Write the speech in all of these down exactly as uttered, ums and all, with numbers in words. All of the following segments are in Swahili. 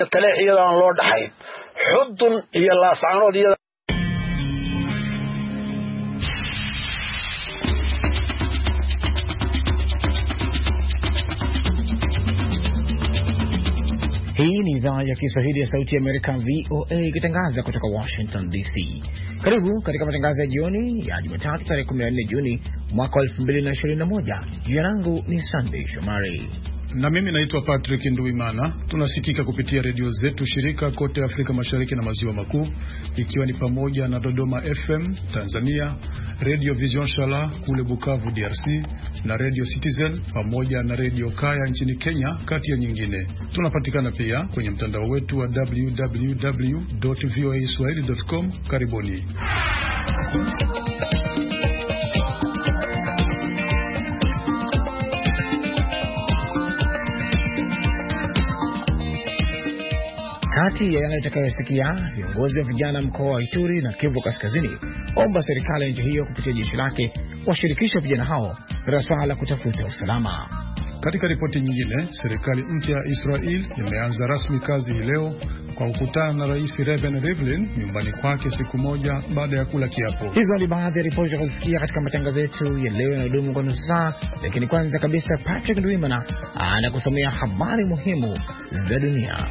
taleex iyadaan loo dhaxay xudun iyo laascaanood iyada. Hii ni idhaa ya Kiswahili ya Sauti ya Amerika V O A ikitangaza kutoka Washington D C. Karibu katika matangazo ya jioni ya Jumatatu tarehe kumi na nne Juni mwaka elfu mbili na ishirini na moja. Jina langu ni Sunday Shomari. Na mimi naitwa Patrick Nduwimana. Tunasikika kupitia redio zetu shirika kote Afrika Mashariki na Maziwa Makuu, ikiwa ni pamoja na Dodoma F M Tanzania, Radio Vision Shala kule Bukavu D R C, na Radio Citizen pamoja na Radio Kaya nchini Kenya, kati ya nyingine. Tunapatikana pia kwenye mtandao wetu wa w w w dot voa swahili dot com. Karibuni. Kati ya yale tutakayosikia, viongozi wa vijana mkoa wa Ituri na Kivu Kaskazini omba serikali ya nchi hiyo kupitia jeshi lake washirikisha vijana hao katika swala la kutafuta usalama. Katika ripoti nyingine, serikali mpya ya Israel imeanza rasmi kazi hii leo kwa kukutana na Rais Reuven Rivlin nyumbani kwake siku moja baada ya kula kiapo. Hizo ni baadhi ya ripoti tutakazosikia katika matangazo yetu ya leo na dumu kwa nusu saa, lakini kwanza kabisa Patrick Ndwimana anakusomea habari muhimu za dunia.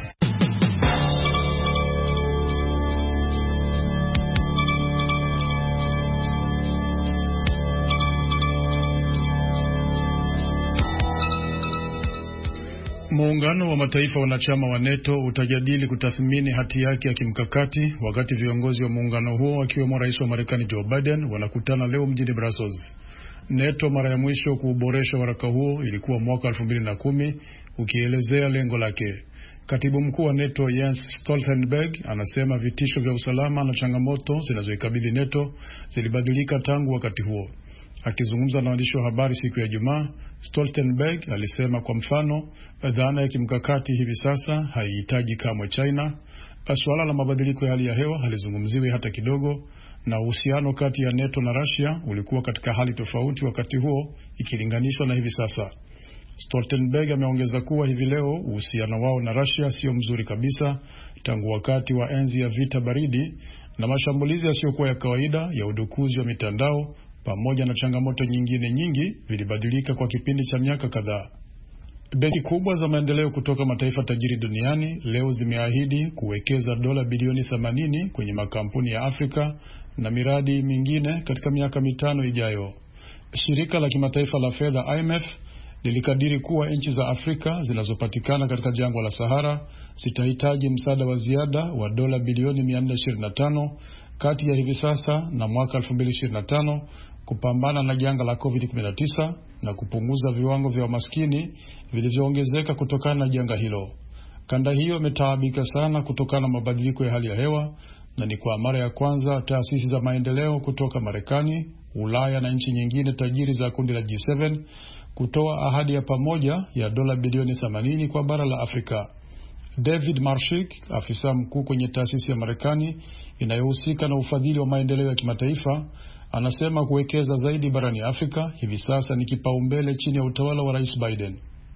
Muungano wa mataifa wanachama wa NATO utajadili kutathmini hati yake ya kimkakati wakati viongozi wa muungano huo wakiwemo rais wa Marekani Joe Biden wanakutana leo mjini Brussels. NATO mara ya mwisho kuuboresha waraka huo ilikuwa mwaka elfu mbili na kumi, ukielezea lengo lake. Katibu mkuu wa NATO Jens Stoltenberg anasema vitisho vya usalama na changamoto zinazoikabili NATO zilibadilika tangu wakati huo. Akizungumza na waandishi wa habari siku ya Ijumaa, Stoltenberg alisema kwa mfano, dhana ya kimkakati hivi sasa haihitaji kamwe China, swala la mabadiliko ya hali ya hewa halizungumziwi hata kidogo, na uhusiano kati ya NATO na Russia ulikuwa katika hali tofauti wakati huo ikilinganishwa na hivi sasa. Stoltenberg ameongeza kuwa hivi leo uhusiano wao na Russia sio mzuri kabisa tangu wakati wa enzi ya vita baridi, na mashambulizi yasiyokuwa ya kawaida ya udukuzi wa mitandao pamoja na changamoto nyingine nyingi vilibadilika kwa kipindi cha miaka kadhaa. Benki kubwa za maendeleo kutoka mataifa tajiri duniani leo zimeahidi kuwekeza dola bilioni themanini kwenye makampuni ya Afrika na miradi mingine katika miaka mitano ijayo. Shirika la kimataifa la fedha I M F lilikadiri kuwa nchi za Afrika zinazopatikana katika jangwa la Sahara zitahitaji msaada wa ziada wa dola bilioni mia nne ishirini na tano kati ya hivi sasa na mwaka elfu mbili ishirini na tano kupambana na janga la covid kumi na tisa na kupunguza viwango vya umaskini vilivyoongezeka kutokana na janga hilo. Kanda hiyo imetaabika sana kutokana na mabadiliko ya hali ya hewa, na ni kwa mara ya kwanza taasisi za maendeleo kutoka Marekani, Ulaya na nchi nyingine tajiri za kundi la G saba kutoa ahadi ya pamoja ya dola bilioni themanini kwa bara la Afrika. David Marshik, afisa mkuu kwenye taasisi ya Marekani inayohusika na ufadhili wa maendeleo ya kimataifa, anasema kuwekeza zaidi barani Afrika hivi sasa ni kipaumbele chini ya utawala wa Rais Biden.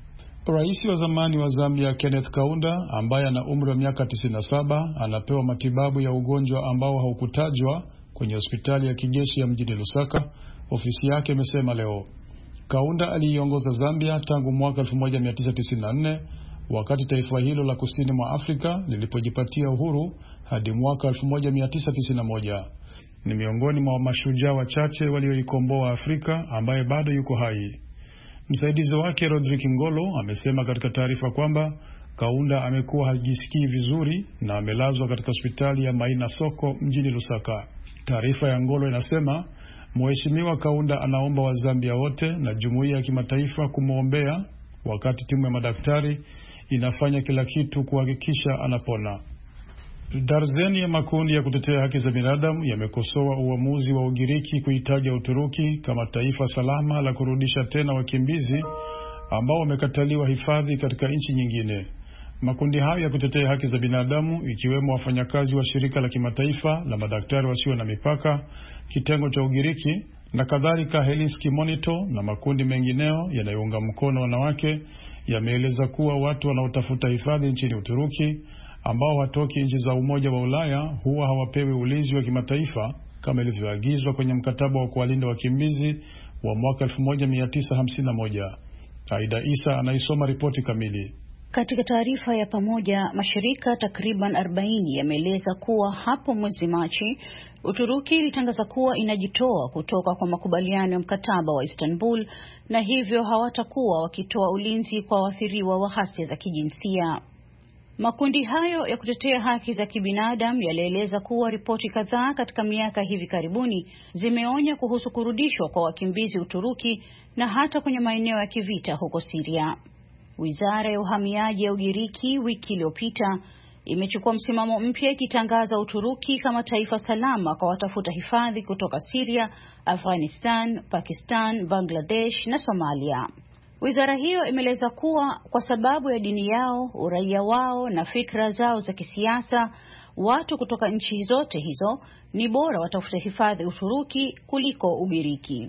Rais wa zamani wa Zambia Kenneth Kaunda, ambaye ana umri wa miaka tisini na saba, anapewa matibabu ya ugonjwa ambao haukutajwa kwenye hospitali ya kijeshi ya mjini Lusaka, ofisi yake imesema leo. Kaunda aliiongoza Zambia tangu mwaka elfu moja mia tisa tisini na nne wakati taifa hilo la kusini mwa Afrika lilipojipatia uhuru hadi mwaka elfu moja mia tisa tisini na moja. Ni miongoni mwa mashujaa wachache walioikomboa Afrika ambaye bado yuko hai. Msaidizi wake Rodrick Ngolo amesema katika taarifa kwamba Kaunda amekuwa hajisikii vizuri na amelazwa katika hospitali ya Maina Soko mjini Lusaka. Taarifa ya Ngolo inasema Mheshimiwa Kaunda anaomba Wazambia wote na jumuiya ya kimataifa kumwombea wakati timu ya madaktari inafanya kila kitu kuhakikisha anapona. Darzeni ya makundi ya kutetea haki za binadamu yamekosoa uamuzi wa Ugiriki kuitaja Uturuki kama taifa salama la kurudisha tena wakimbizi ambao wamekataliwa hifadhi katika nchi nyingine. Makundi hayo ya kutetea haki za binadamu ikiwemo wafanyakazi wa shirika la kimataifa la madaktari wasio na mipaka, kitengo cha Ugiriki na kadhalika Helsinki Monitor na makundi mengineo yanayounga mkono wanawake yameeleza kuwa watu wanaotafuta hifadhi nchini Uturuki ambao hatoki nchi za Umoja wa Ulaya huwa hawapewi ulinzi wa kimataifa kama ilivyoagizwa kwenye mkataba wa kuwalinda wakimbizi wa mwaka elfu moja mia tisa hamsini na moja. Aida Isa anaisoma ripoti kamili. Katika taarifa ya pamoja, mashirika takriban arobaini yameeleza kuwa hapo mwezi Machi, Uturuki ilitangaza kuwa inajitoa kutoka kwa makubaliano ya mkataba wa Istanbul na hivyo hawatakuwa wakitoa ulinzi kwa waathiriwa wa ghasia za kijinsia. Makundi hayo ya kutetea haki za kibinadamu yalieleza kuwa ripoti kadhaa katika miaka hivi karibuni zimeonya kuhusu kurudishwa kwa wakimbizi Uturuki na hata kwenye maeneo ya kivita huko Syria. Wizara ya uhamiaji ya Ugiriki wiki iliyopita imechukua msimamo mpya ikitangaza Uturuki kama taifa salama kwa watafuta hifadhi kutoka Syria, Afghanistan, Pakistan, Bangladesh na Somalia. Wizara hiyo imeeleza kuwa kwa sababu ya dini yao, uraia wao na fikra zao za kisiasa, watu kutoka nchi zote hizo ni bora watafuta hifadhi Uturuki kuliko Ugiriki.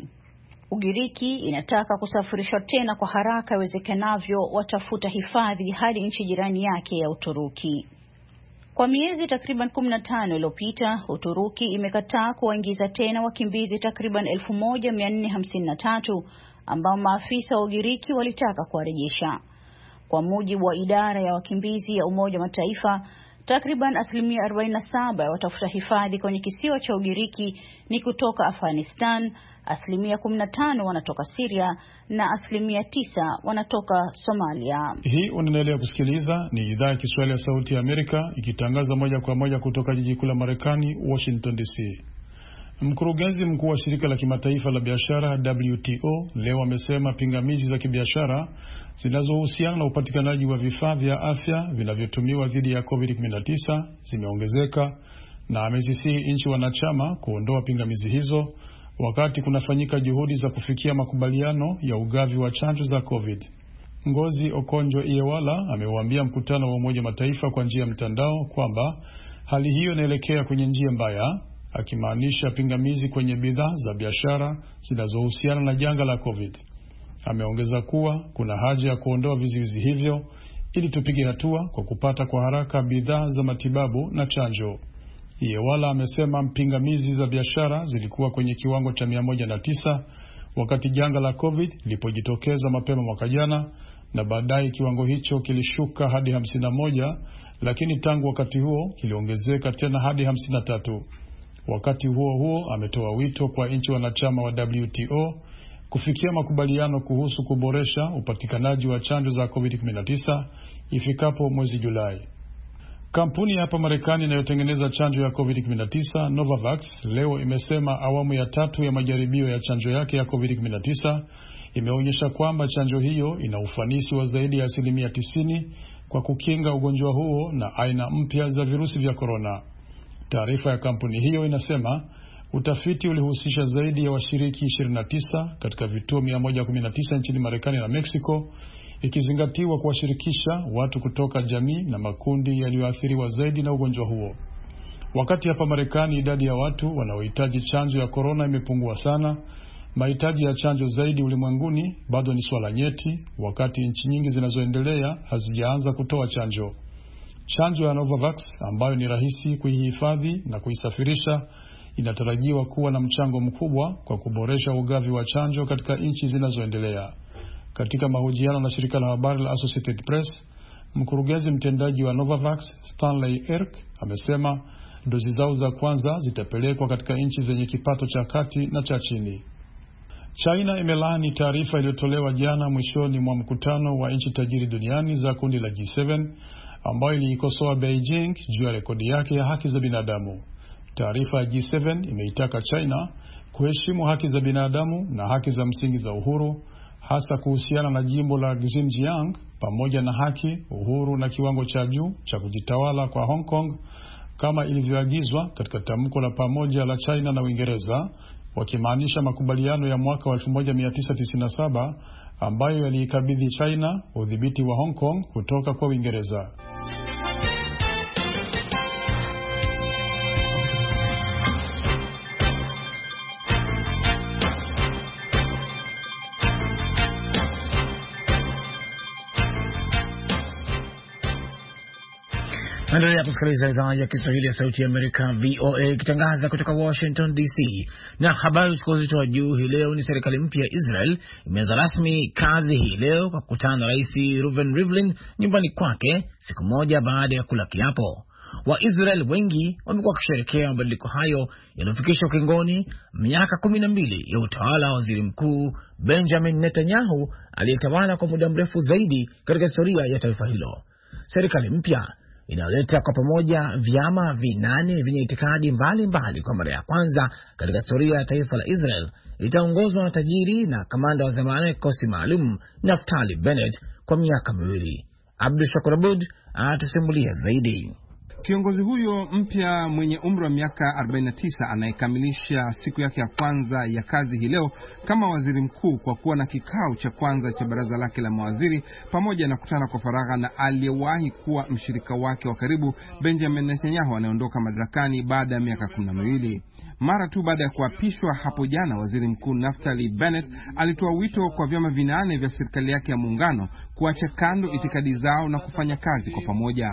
Ugiriki inataka kusafirishwa tena kwa haraka iwezekanavyo watafuta hifadhi hadi nchi jirani yake ya Uturuki. Kwa miezi takriban kumi na tano iliyopita, Uturuki imekataa kuwaingiza tena wakimbizi takriban elfu moja mia nne hamsini na tatu ambao maafisa wa Ugiriki walitaka kuwarejesha. Kwa mujibu wa idara ya wakimbizi ya Umoja wa Mataifa, takriban asilimia arobaini na saba ya watafuta hifadhi kwenye kisiwa cha Ugiriki ni kutoka Afghanistan, asilimia kumi na tano wanatoka Syria na asilimia tisa wanatoka Somalia. Hii unaendelea kusikiliza, ni idhaa ya Kiswahili ya Sauti ya Amerika ikitangaza moja kwa moja kutoka jiji kuu la Marekani, Washington D C. Mkurugenzi mkuu wa shirika la kimataifa la biashara W T O leo amesema pingamizi za kibiashara zinazohusiana na upatikanaji wa vifaa vya afya vinavyotumiwa dhidi ya covid kumi na tisa zimeongezeka, na amezisihi nchi wanachama kuondoa pingamizi hizo wakati kunafanyika juhudi za kufikia makubaliano ya ugavi wa chanjo za COVID. Ngozi Okonjo-Iweala ameuambia mkutano wa Umoja Mataifa kwa njia ya mtandao kwamba hali hiyo inaelekea kwenye njia mbaya, akimaanisha pingamizi kwenye bidhaa za biashara zinazohusiana na janga la COVID. Ameongeza kuwa kuna haja ya kuondoa vizuizi hivyo ili tupige hatua kwa kupata kwa haraka bidhaa za matibabu na chanjo. Iweala amesema pingamizi za biashara zilikuwa kwenye kiwango cha mia moja na tisa wakati janga la COVID lilipojitokeza mapema mwaka jana, na baadaye kiwango hicho kilishuka hadi hamsini na moja, lakini tangu wakati huo kiliongezeka tena hadi hamsini na tatu. Wakati huo huo ametoa wito kwa nchi wanachama wa W T O kufikia makubaliano kuhusu kuboresha upatikanaji wa chanjo za covid kumi na tisa ifikapo mwezi Julai. Kampuni ya hapa Marekani inayotengeneza chanjo ya covid kumi na tisa Novavax leo imesema awamu ya tatu ya majaribio ya chanjo yake ya covid kumi na tisa imeonyesha kwamba chanjo hiyo ina ufanisi wa zaidi ya asilimia tisini kwa kukinga ugonjwa huo na aina mpya za virusi vya korona. Taarifa ya kampuni hiyo inasema utafiti ulihusisha zaidi ya washiriki ishirini na tisa katika vituo mia moja kumi na tisa nchini Marekani na Mexico, ikizingatiwa kuwashirikisha watu kutoka jamii na makundi yaliyoathiriwa zaidi na ugonjwa huo. Wakati hapa Marekani idadi ya watu wanaohitaji chanjo ya korona imepungua sana, mahitaji ya chanjo zaidi ulimwenguni bado ni swala nyeti, wakati nchi nyingi zinazoendelea hazijaanza kutoa chanjo. Chanjo ya Novavax ambayo ni rahisi kuihifadhi na kuisafirisha inatarajiwa kuwa na mchango mkubwa kwa kuboresha ugavi wa chanjo katika nchi zinazoendelea. Katika mahojiano na shirika la habari la Associated Press, mkurugenzi mtendaji wa Novavax Stanley Erk amesema dozi zao za kwanza zitapelekwa katika nchi zenye kipato cha kati na cha chini. China imelaani taarifa iliyotolewa jana mwishoni mwa mkutano wa nchi tajiri duniani za kundi la G saba ambayo iliikosoa Beijing juu ya rekodi yake ya haki za binadamu. Taarifa ya G saba imeitaka China kuheshimu haki za binadamu na haki za msingi za uhuru, hasa kuhusiana na jimbo la Xinjiang, pamoja na haki, uhuru na kiwango cha juu cha kujitawala kwa Hong Kong kama ilivyoagizwa katika tamko la pamoja la China na Uingereza, wakimaanisha makubaliano ya mwaka wa elfu moja mia tisa tisini na saba ambayo yaliikabidhi China udhibiti wa Hong Kong kutoka kwa Uingereza. Endelea kusikiliza idhaa ya Kiswahili ya Sauti ya Amerika V O A ikitangaza kutoka Washington D C. Na habari zilizotoa juu hii leo ni serikali mpya ya Israel imeanza rasmi kazi hii leo kwa kukutana na Rais Reuven Rivlin nyumbani kwake siku moja baada ya kula kiapo. Waisrael wengi wamekuwa wakisherehekea mabadiliko hayo yaliyofikisha ukingoni miaka kumi na mbili ya utawala wa waziri mkuu Benjamin Netanyahu aliyetawala kwa muda mrefu zaidi katika historia ya taifa hilo. Serikali mpya inaleta kwa pamoja vyama vinane vyenye itikadi mbalimbali kwa mara ya kwanza katika historia ya taifa la Israel. Itaongozwa na tajiri na kamanda wa zamani kikosi maalum Naftali Bennett kwa miaka miwili. Abdul Shakur Abud atasimulia zaidi. Kiongozi huyo mpya mwenye umri wa miaka arobaini na tisa anayekamilisha siku yake ya kwanza ya kazi hii leo kama waziri mkuu kwa kuwa na kikao cha kwanza cha baraza lake la mawaziri pamoja na kutana kwa faragha na aliyewahi kuwa mshirika wake wa karibu Benjamin Netanyahu anayeondoka madarakani baada ya miaka kumi na miwili. Mara tu baada ya kuapishwa hapo jana, waziri mkuu Naftali Bennett alitoa wito kwa vyama vinane vya serikali yake ya muungano kuacha kando itikadi zao na kufanya kazi kwa pamoja.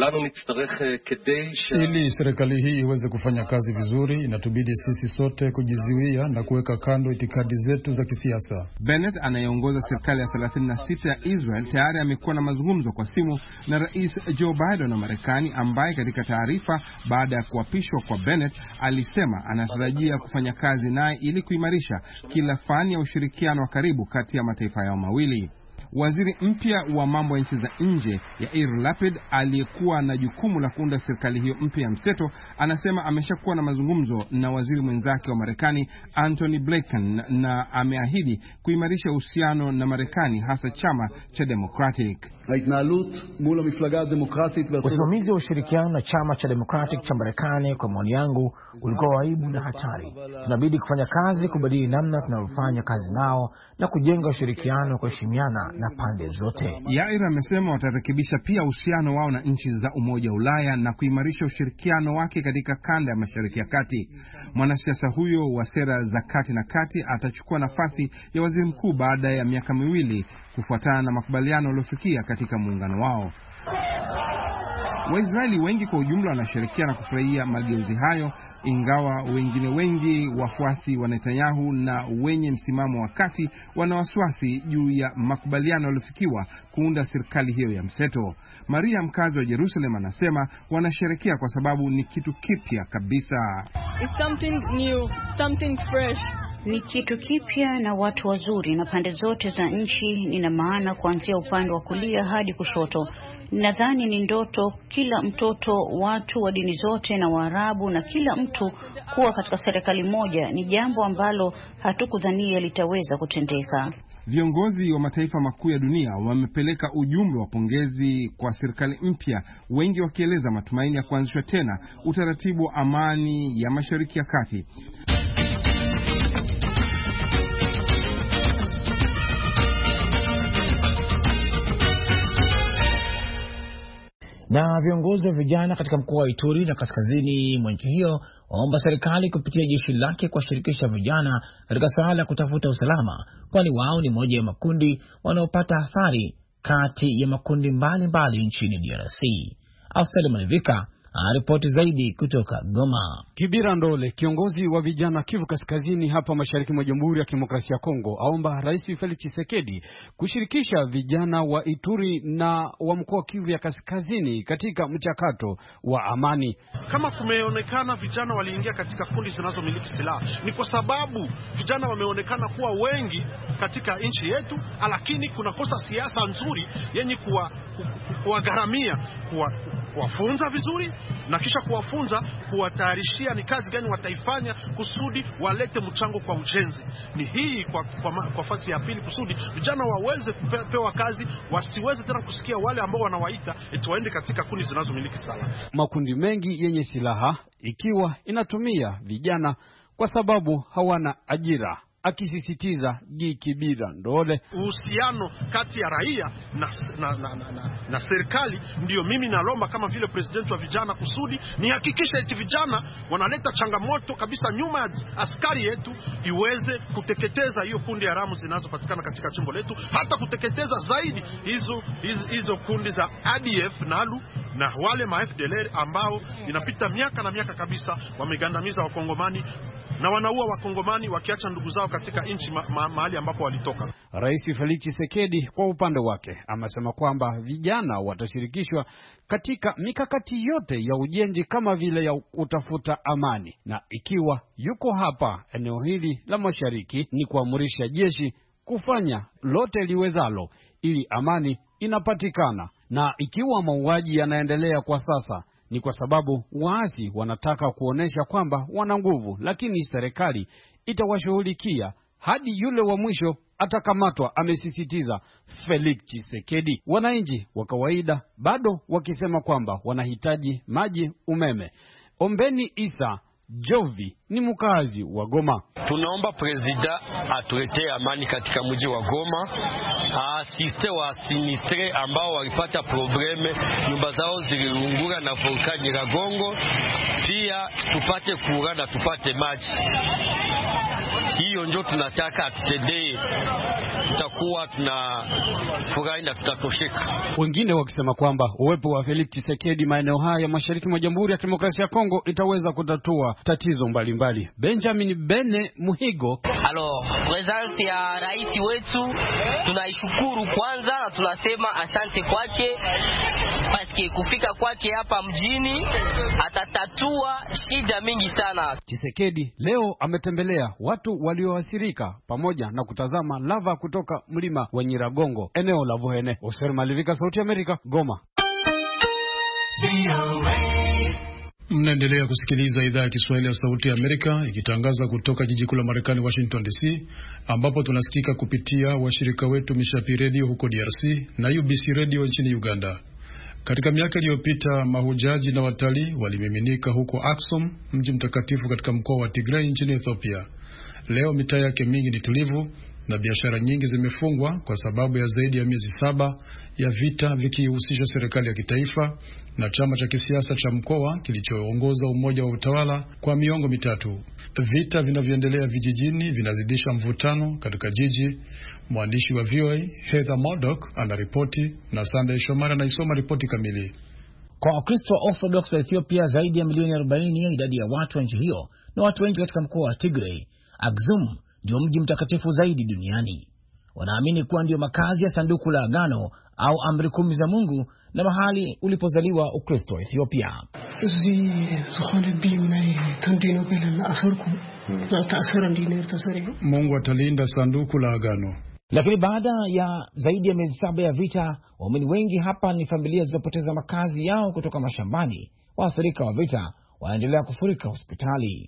Ili serikali hii iweze kufanya kazi vizuri, inatubidi sisi sote kujizuia na kuweka kando itikadi zetu za kisiasa. Bennett anayeongoza serikali ya thelathini na sita ya Israel tayari amekuwa na mazungumzo kwa simu na Rais Joe Biden wa Marekani, ambaye katika taarifa baada ya kuapishwa kwa Bennett alisema anatarajia kufanya kazi naye ili kuimarisha kila fani ya ushirikiano wa karibu kati ya mataifa yao mawili. Waziri mpya wa mambo ya nchi za nje Yair Lapid aliyekuwa na jukumu la kuunda serikali hiyo mpya ya mseto anasema ameshakuwa na mazungumzo na waziri mwenzake wa Marekani Antony Blinken na ameahidi kuimarisha uhusiano na Marekani, hasa chama cha Democratic. Usimamizi wa ushirikiano na chama cha Democratic cha Marekani kwa maoni yangu ulikuwa waibu na hatari. Tunabidi kufanya kazi kubadili namna tunavyofanya kazi nao na kujenga ushirikiano kwa heshimiana na pande zote. Yair amesema watarekebisha pia uhusiano wao na nchi za Umoja wa Ulaya na kuimarisha ushirikiano wake katika kanda ya Mashariki ya Kati. Mwanasiasa huyo wa sera za kati na kati atachukua nafasi ya waziri mkuu baada ya miaka miwili kufuatana na makubaliano yaliyofikia katika muungano wao. Waisraeli wengi kwa ujumla wanasherehekea na kufurahia mageuzi hayo, ingawa wengine wengi wafuasi wa Netanyahu na wenye msimamo wa kati wana wasiwasi juu ya makubaliano yaliyofikiwa kuunda serikali hiyo ya mseto. Maria, mkazi wa Jerusalem, anasema wanasherehekea kwa sababu ni kitu kipya kabisa. It's something new, something fresh. Ni kitu kipya na watu wazuri na pande zote za nchi, nina maana kuanzia upande wa kulia hadi kushoto. Nadhani ni ndoto kila mtoto, watu wa dini zote na Waarabu na kila mtu kuwa katika serikali moja ni jambo ambalo hatukudhania litaweza kutendeka. Viongozi wa mataifa makuu ya dunia wamepeleka ujumbe wa pongezi kwa serikali mpya, wengi wakieleza matumaini ya kuanzishwa tena utaratibu wa amani ya Mashariki ya Kati. Na viongozi wa vijana katika mkoa wa Ituri na kaskazini mwa nchi hiyo waomba serikali kupitia jeshi lake kuwashirikisha vijana katika suala la kutafuta usalama, kwani wao ni moja ya makundi wanaopata athari kati ya makundi mbalimbali mbali nchini D R C. Ausali Malivika ripoti zaidi kutoka Goma. Kibira Ndole, kiongozi wa vijana Kivu Kaskazini hapa mashariki mwa Jamhuri ya Kidemokrasia ya Kongo, aomba Rais Felix Tshisekedi kushirikisha vijana wa Ituri na wa mkoa Kivu ya Kaskazini katika mchakato wa amani. Kama kumeonekana vijana waliingia katika kundi zinazomiliki silaha, ni kwa sababu vijana wameonekana kuwa wengi katika nchi yetu, lakini kuna kosa siasa nzuri yenye kuwa kuwagharamia, kuwa kuwafunza vizuri na kisha kuwafunza, kuwatayarishia ni kazi gani wataifanya kusudi walete mchango kwa ujenzi. Ni hii kwa kwa, kwa fasi ya pili kusudi vijana waweze kupewa kazi, wasiweze tena kusikia wale ambao wanawaita eti waende katika kundi zinazomiliki silaha. Makundi mengi yenye silaha ikiwa inatumia vijana kwa sababu hawana ajira, akisisitiza Gi Kibira Ndole. Uhusiano kati ya raia na na, na, na, na, na serikali ndio mimi nalomba kama vile president wa vijana kusudi ni hakikisha eti vijana wanaleta changamoto kabisa nyuma ya askari yetu iweze kuteketeza hiyo kundi haramu zinazopatikana katika jimbo letu, hata kuteketeza zaidi hizo hizo, hizo kundi za A D F, Nalu na wale ma F D L R ambao inapita miaka na miaka kabisa wamegandamiza wakongomani na wanaua wakongomani wakiacha ndugu zao katika nchi ma, ma, mahali ambapo walitoka. Rais Felix Tshisekedi kwa upande wake amesema kwamba vijana watashirikishwa katika mikakati yote ya ujenzi kama vile ya kutafuta amani, na ikiwa yuko hapa eneo hili la mashariki ni kuamrisha jeshi kufanya lote liwezalo ili amani inapatikana. Na ikiwa mauaji yanaendelea kwa sasa ni kwa sababu waasi wanataka kuonesha kwamba wana nguvu, lakini serikali itawashughulikia hadi yule wa mwisho atakamatwa, amesisitiza Felix Tshisekedi. Wananchi wa kawaida bado wakisema kwamba wanahitaji maji, umeme. Ombeni Isa Jovi ni mkazi wa Goma. Tunaomba presida atuletee amani katika mji wa Goma, asiste wa sinistre ambao walipata probleme, nyumba zao zililungura na volkani Nyiragongo, pia tupate kura na tupate maji. Hiyo ndio tunataka atutendee, tutakuwa tunafurahi na tutatosheka. Wengine wakisema kwamba uwepo wa Felix Tshisekedi maeneo haya ya mashariki mwa Jamhuri ya Kidemokrasia ya Kongo itaweza kutatua tatizo mbalimbali mbali. Benjamin Bene Muhigo: Alo, presence ya rais wetu tunaishukuru kwanza na tunasema asante kwake, paske kufika kwake hapa mjini atatatua shida mingi sana. Tshisekedi leo ametembelea watu walioathirika pamoja na kutazama lava kutoka mlima wa Nyiragongo eneo la Vuhene. Oser Malivika, Sauti ya Amerika, Goma. Mnaendelea kusikiliza idhaa ya Kiswahili ya Sauti ya Amerika ikitangaza kutoka jiji kuu la Marekani, Washington D C, ambapo tunasikika kupitia washirika wetu Mishapi Radio huko D R C na U B C Radio nchini Uganda. Katika miaka iliyopita mahujaji na watalii walimiminika huko Aksum, mji mtakatifu katika mkoa wa Tigray nchini Ethiopia. Leo mitaa yake mingi ni tulivu na biashara nyingi zimefungwa kwa sababu ya zaidi ya miezi saba ya vita vikihusisha serikali ya kitaifa na chama cha kisiasa cha mkoa kilichoongoza umoja wa utawala kwa miongo mitatu. Vita vinavyoendelea vijijini vinazidisha mvutano katika jiji. Mwandishi wa V O A Heather Murdock anaripoti na Sunday Shomari anaisoma ripoti kamili. Kwa Wakristo wa Orthodox wa Ethiopia zaidi ya milioni arobaini ya idadi ya watu wa nchi hiyo na watu wengi katika mkoa wa Tigray, Aksum ndio mji mtakatifu zaidi duniani. Wanaamini kuwa ndio makazi ya sanduku la agano au amri kumi za Mungu na mahali ulipozaliwa Ukristo wa Ethiopia. Mungu atalinda sanduku la agano. Lakini baada ya zaidi ya miezi saba ya vita, waumini wengi hapa ni familia zilizopoteza makazi yao kutoka mashambani. Waathirika wa vita wanaendelea kufurika hospitali.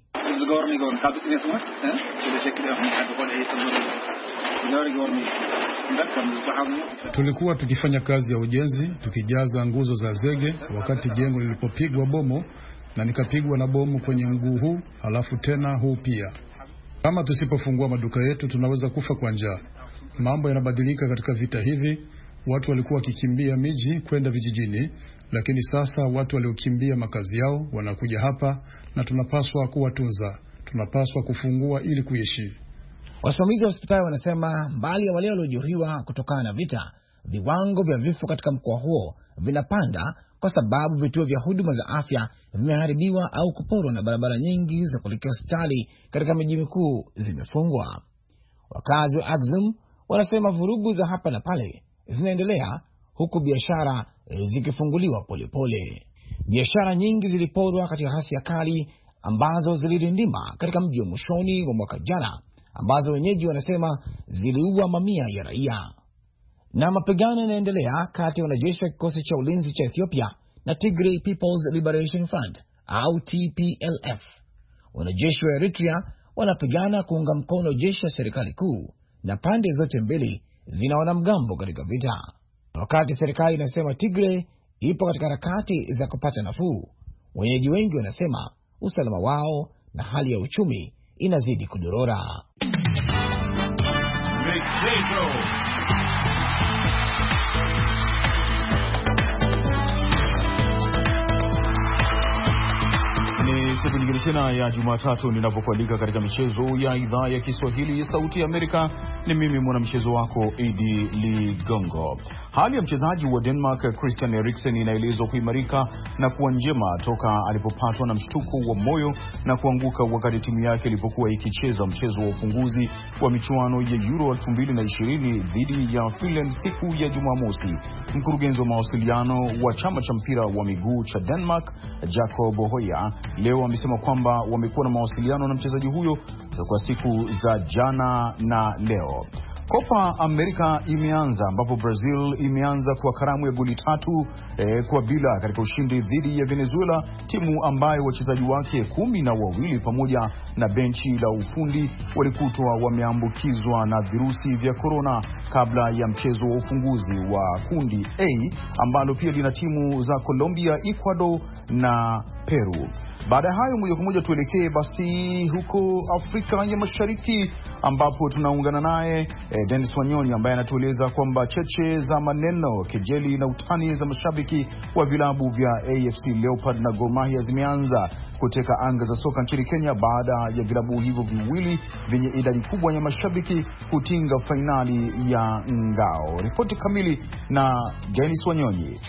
Tulikuwa tukifanya kazi ya ujenzi, tukijaza nguzo za zege wakati jengo lilipopigwa bomu, na nikapigwa na bomu kwenye mguu huu, halafu tena huu pia. Kama tusipofungua maduka yetu tunaweza kufa kwa njaa. Mambo yanabadilika katika vita hivi. Watu walikuwa wakikimbia miji kwenda vijijini, lakini sasa watu waliokimbia makazi yao wanakuja hapa na tunapaswa kuwatunza. Tunapaswa kufungua ili kuishi. Wasimamizi wa hospitali wanasema mbali ya wale waliojeruhiwa kutokana na vita, viwango vya vifo katika mkoa huo vinapanda kwa sababu vituo vya huduma za afya vimeharibiwa au kuporwa na barabara nyingi za kuelekea hospitali katika miji mikuu zimefungwa. Wakazi wa Aksum wanasema vurugu za hapa na pale zinaendelea huku biashara zikifunguliwa polepole. Biashara nyingi ziliporwa katika ghasia kali ambazo zilirindima katika mji wa mwishoni wa mwaka jana, ambazo wenyeji wanasema ziliua mamia ya raia. Na mapigano yanaendelea kati ya wanajeshi wa kikosi cha ulinzi cha Ethiopia na Tigray People's Liberation Front au T P L F. Wanajeshi wa Eritrea wanapigana kuunga mkono jeshi la serikali kuu, na pande zote mbili zina wanamgambo katika vita. Wakati serikali inasema Tigray ipo katika harakati za kupata nafuu, wenyeji wengi wanasema usalama wao na hali ya uchumi inazidi kudorora. Ni siku nyingine tena ya Jumatatu ninapokualika katika michezo ya idhaa ya Kiswahili ya Sauti ya Amerika. Ni mimi mwanamchezo wako Idi Ligongo. Hali ya mchezaji wa Denmark Christian Eriksen inaelezwa kuimarika na kuwa njema toka alipopatwa na mshtuko wa moyo na kuanguka wakati timu yake ilipokuwa ikicheza mchezo wa ufunguzi wa michuano ya Euro elfu mbili na ishirini dhidi ya Finland siku ya Jumamosi. Mkurugenzi wa mawasiliano wa chama cha mpira wa miguu cha Denmark, Jacob Hoya, leo amesema kwamba wamekuwa na mawasiliano na mchezaji huyo kwa siku za jana na leo. Copa America imeanza ambapo Brazil imeanza kwa karamu ya goli tatu eh, kwa bila katika ushindi dhidi ya Venezuela, timu ambayo wachezaji wake kumi na wawili pamoja na benchi la ufundi walikutwa wameambukizwa na virusi vya corona kabla ya mchezo wa ufunguzi wa kundi A ambalo pia lina timu za Colombia, Ecuador na Peru. Baada ya hayo moja kwa moja tuelekee basi huko Afrika ya Mashariki ambapo tunaungana naye eh, Dennis Wanyonyi ambaye anatueleza kwamba cheche za maneno, kejeli na utani za mashabiki wa vilabu vya A F C Leopard na Gor Mahia zimeanza kuteka anga za soka nchini Kenya baada ya vilabu hivyo viwili vyenye idadi kubwa ya mashabiki kutinga fainali ya ngao. Ripoti kamili na Dennis Wanyonyi.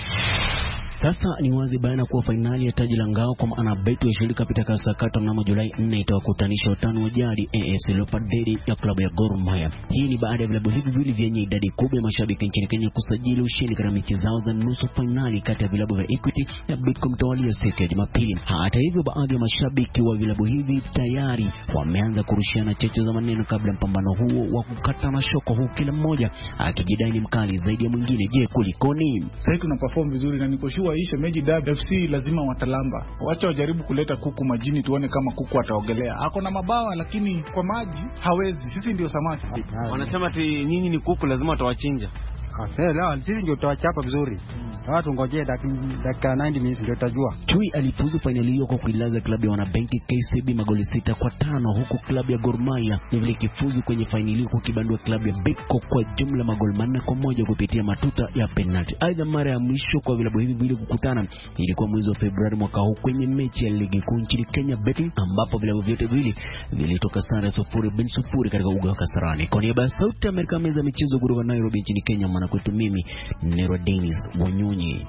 Sasa ni wazi bayana kuwa fainali ya taji la ngao kwa maana betu ya shirika pitaka sakata mnamo Julai nne itawakutanisha watano wa jadi A F C Leopards dhidi ya klabu ya Gor Mahia. Hii ni baada ya vilabu hivi viwili vyenye idadi kubwa ya mashabiki nchini Kenya kusajili ushindi katika mechi zao za nusu fainali kati ya vilabu vya Equity na Bidco mtawalia siku ya Jumapili. Hata hivyo, baadhi ya mashabiki wa vilabu hivi tayari wameanza kurushiana cheche za maneno kabla mpambano huo wa kukata na shoko, huku kila mmoja akijidai ni mkali zaidi ya mwingine. Je, kulikoni? Sasa tuna perform vizuri na niko sure ishe meji W F C lazima watalamba. Wacha wajaribu kuleta kuku majini tuone kama kuku ataogelea. Hako na mabawa lakini kwa maji hawezi. Sisi ndio samaki. Wanasema ati nyinyi ni kuku lazima watawachinja. Sasa leo sisi ndio tutawachapa vizuri. Watu ngojee dakika tisini minutes ndio tutajua. Chui alifuzu fainali hiyo kwa kuilaza klabu ya wanabenki K C B magoli sita kwa tano, huku klabu ya Gor Mahia ni kifuzu kwenye fainali hiyo kukibandua klabu ya Bidco kwa jumla magoli manne kwa moja kupitia matuta ya penalty. Aidha, mara ya mwisho kwa vilabu hivi viwili kukutana ilikuwa mwezi wa Februari mwaka huu kwenye mechi ya ligi kuu nchini Kenya betting, ambapo vilabu vyote viwili vilitoka sare sufuri bin sufuri katika uga wa Kasarani. Kwa niaba ya Sauti ya Amerika, meza michezo kutoka Nairobi nchini Kenya, mwana kwetu mimi Nero Dennis Wanyonyi.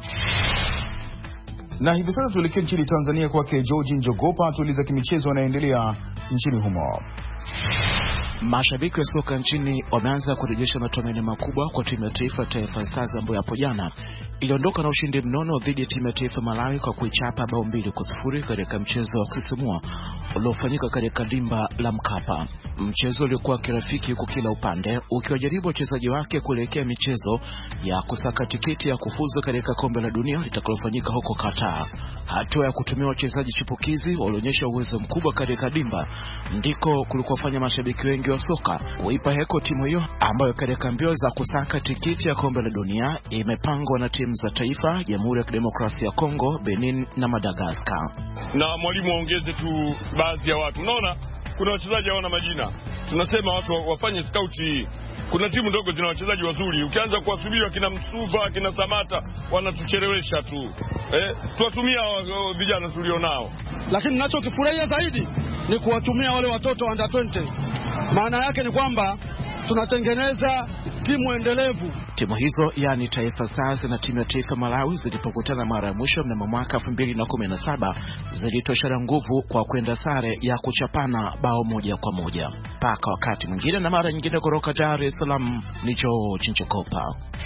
Na hivi sasa tuelekea nchini Tanzania kwake George Njogopa tuuliza kimichezo anaendelea nchini humo. Mashabiki wa soka nchini wameanza kurejesha matumaini makubwa kwa timu ya taifa Taifa Stars ambayo hapo jana iliondoka na ushindi mnono dhidi ya timu ya taifa Malawi kwa kuichapa bao mbili kwa sifuri katika mchezo wa kusisimua uliofanyika katika dimba la Mkapa. Mchezo ulikuwa kirafiki kwa kila upande, ukiwajaribu wachezaji wake kuelekea michezo ya kusaka tiketi ya kufuzu katika kombe la dunia litakalofanyika huko Qatar. Hatua ya kutumia wachezaji chipukizi walionyesha uwezo mkubwa katika dimba ndiko kulikofanya mashabiki wengi wa soka kuipa heko timu hiyo ambayo katika mbio za kusaka tiketi ya kombe la dunia imepangwa na timu za taifa Jamhuri ya Kidemokrasia ya Kongo, Benin na Madagascar. Na mwalimu waongeze tu baadhi ya watu. Unaona kuna wachezaji hawana majina. Tunasema watu wafanye scout. Kuna timu ndogo zina wachezaji wazuri. Ukianza kuwasubiri wakina Msuva, wakina Samata, wanatuchelewesha tu. Eh, tuwatumia vijana tulionao. Lakini ninachokifurahia zaidi ni kuwatumia wale watoto under ishirini. Maana yake ni kwamba tunatengeneza timu endelevu. Timu hizo yani Taifa Stars na timu ya taifa Malawi zilipokutana mara ya mwisho mnamo mwaka elfu mbili na kumi na saba zilitoshana nguvu kwa kwenda sare ya kuchapana bao moja kwa moja. Paka wakati mwingine na mara nyingine kutoka Dar es Salaam ni George Njogopa.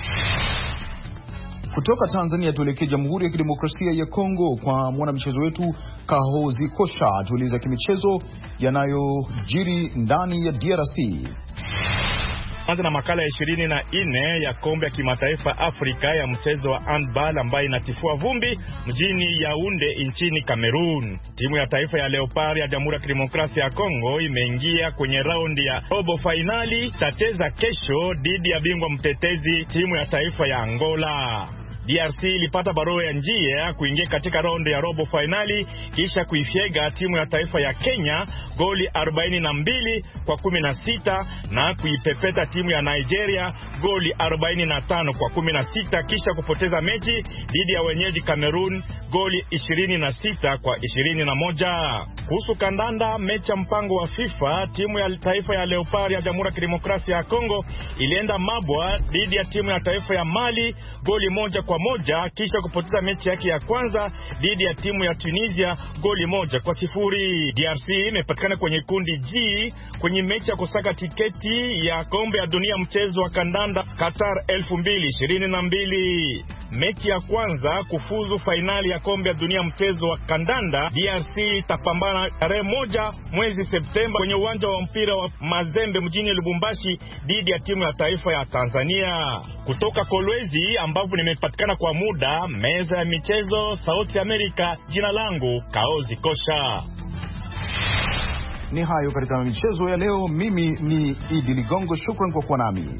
Kutoka Tanzania tuelekee Jamhuri ya Kidemokrasia ya Kongo kwa mwanamchezo wetu Kahozi Kosha tuuliza kimichezo yanayojiri ndani ya D R C. Anza na makala ya ishirini na nne ya kombe ya kimataifa Afrika ya mchezo wa handball ambayo inatifua vumbi mjini Yaounde nchini Cameroon. Timu ya taifa ya Leopard ya Jamhuri ya Kidemokrasia ya Kongo imeingia kwenye raundi ya robo finali, tacheza kesho dhidi ya bingwa mtetezi timu ya taifa ya Angola. D R C ilipata barua ya njia kuingia katika raundi ya robo finali kisha kuifyega timu ya taifa ya Kenya goli arobaini na mbili kwa kumi na sita na kuipepeta timu ya Nigeria goli arobaini na tano kwa kumi na sita kisha kupoteza mechi dhidi ya wenyeji Cameroon goli ishirini na sita kwa ishirini na moja. Kuhusu kandanda, mechi ya mpango wa FIFA, timu ya taifa ya Leopard ya Jamhuri ya Kidemokrasia ya Kongo ilienda mabwa dhidi ya timu ya taifa ya Mali goli moja kwa moja, kisha kupoteza mechi yake ya kwanza dhidi ya timu ya Tunisia goli moja kwa sifuri. D R C imepatikana kwenye kundi G kwenye mechi ya kusaka tiketi ya kombe ya dunia mchezo wa kandanda Qatar elfu mbili ishirini na mbili. Mechi ya kwanza kufuzu fainali ya kombe ya dunia mchezo wa kandanda, D R C itapambana tarehe moja mwezi Septemba kwenye uwanja wa mpira wa Mazembe mjini Lubumbashi dhidi ya timu ya taifa ya Tanzania. Kutoka Kolwezi ambapo nimepatikana kwa muda, meza ya michezo, Sauti Amerika, jina langu Kaozi Kosha. Ni hayo katika michezo ya leo. Mimi ni Idi Ligongo, shukran kwa kuwa nami.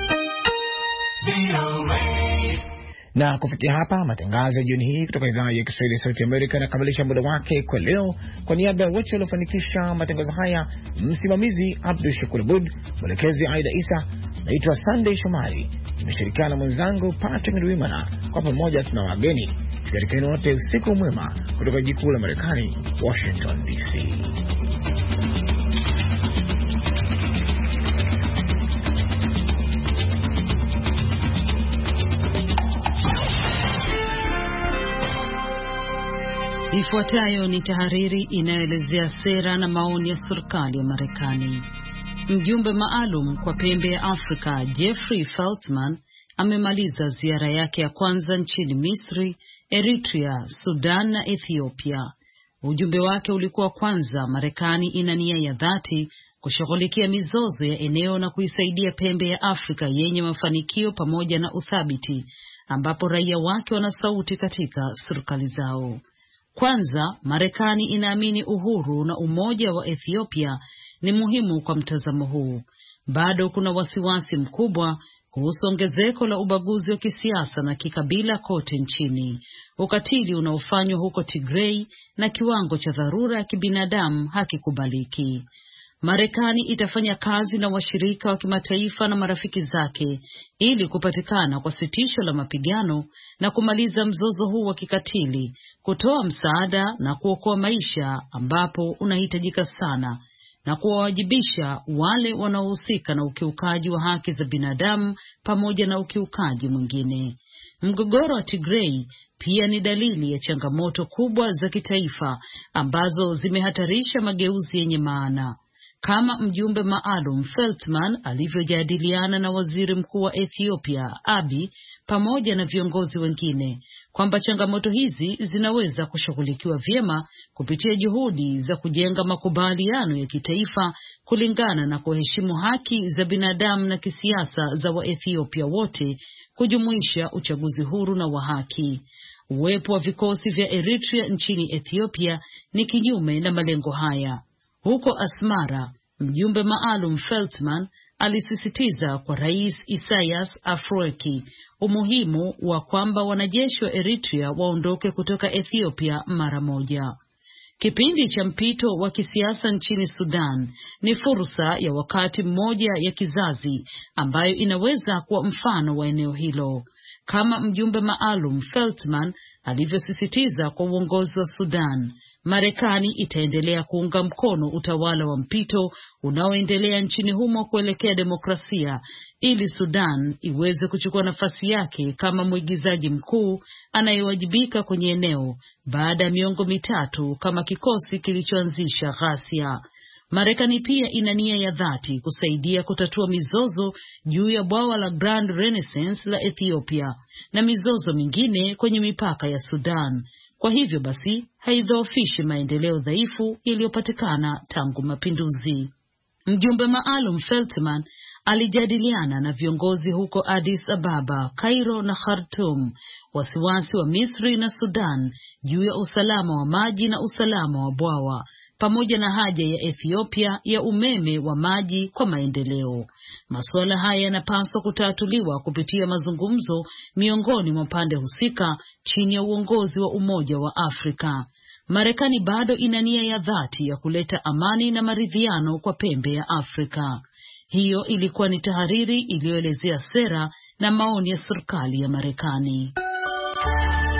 Na kufikia hapa matangazo ya jioni hii kutoka idhaa ya Kiswahili ya Sauti Amerika na kamilisha muda wake kwa leo. Kwa niaba ya wote waliofanikisha matangazo haya, msimamizi Abdul Shakur Abud, mwelekezi Aida Isa, naitwa Sunday Shomari, nimeshirikiana na mwenzangu Patrick Ndwimana. Kwa pamoja tuna wageni tukiatikeni wote usiku mwema kutoka jiji kuu la Marekani, Washington D C. Ifuatayo ni tahariri inayoelezea sera na maoni ya serikali ya Marekani. Mjumbe maalum kwa pembe ya Afrika Jeffrey Feltman amemaliza ziara yake ya kwanza nchini Misri, Eritrea, Sudan na Ethiopia. Ujumbe wake ulikuwa kwanza, Marekani ina nia ya dhati kushughulikia mizozo ya eneo na kuisaidia pembe ya Afrika yenye mafanikio pamoja na uthabiti, ambapo raia wake wana sauti katika serikali zao. Kwanza, Marekani inaamini uhuru na umoja wa Ethiopia ni muhimu kwa mtazamo huu. Bado kuna wasiwasi mkubwa kuhusu ongezeko la ubaguzi wa kisiasa na kikabila kote nchini, ukatili unaofanywa huko Tigray na kiwango cha dharura ya kibinadamu hakikubaliki. Marekani itafanya kazi na washirika wa kimataifa na marafiki zake ili kupatikana kwa sitisho la mapigano na kumaliza mzozo huu wa kikatili, kutoa msaada na kuokoa maisha ambapo unahitajika sana, na kuwawajibisha wale wanaohusika na ukiukaji wa haki za binadamu pamoja na ukiukaji mwingine. Mgogoro wa Tigray pia ni dalili ya changamoto kubwa za kitaifa ambazo zimehatarisha mageuzi yenye maana. Kama mjumbe maalum Feltman alivyojadiliana na waziri mkuu wa Ethiopia Abiy pamoja na viongozi wengine, kwamba changamoto hizi zinaweza kushughulikiwa vyema kupitia juhudi za kujenga makubaliano ya kitaifa kulingana na kuheshimu haki za binadamu na kisiasa za Waethiopia wote, kujumuisha uchaguzi huru na wa haki. Uwepo wa vikosi vya Eritrea nchini Ethiopia ni kinyume na malengo haya. Huko Asmara, mjumbe maalum Feltman alisisitiza kwa Rais Isaias Afwerki umuhimu wa kwamba wanajeshi wa Eritrea waondoke kutoka Ethiopia mara moja. Kipindi cha mpito wa kisiasa nchini Sudan ni fursa ya wakati mmoja ya kizazi ambayo inaweza kuwa mfano wa eneo hilo. Kama mjumbe maalum Feltman alivyosisitiza kwa uongozi wa Sudan, Marekani itaendelea kuunga mkono utawala wa mpito unaoendelea nchini humo kuelekea demokrasia ili Sudan iweze kuchukua nafasi yake kama mwigizaji mkuu anayewajibika kwenye eneo baada ya miongo mitatu kama kikosi kilichoanzisha ghasia. Marekani pia ina nia ya dhati kusaidia kutatua mizozo juu ya bwawa la Grand Renaissance la Ethiopia na mizozo mingine kwenye mipaka ya Sudan. Kwa hivyo basi, haidhoofishi maendeleo dhaifu yaliyopatikana tangu mapinduzi. Mjumbe maalum Feltman alijadiliana na viongozi huko Addis Ababa, Cairo na Khartoum, wasiwasi wa Misri na Sudan juu ya usalama wa maji na usalama wa bwawa, pamoja na haja ya Ethiopia ya umeme wa maji kwa maendeleo. Masuala haya yanapaswa kutatuliwa kupitia mazungumzo miongoni mwa pande husika chini ya uongozi wa Umoja wa Afrika. Marekani bado ina nia ya dhati ya kuleta amani na maridhiano kwa pembe ya Afrika. Hiyo ilikuwa ni tahariri iliyoelezea sera na maoni ya serikali ya Marekani.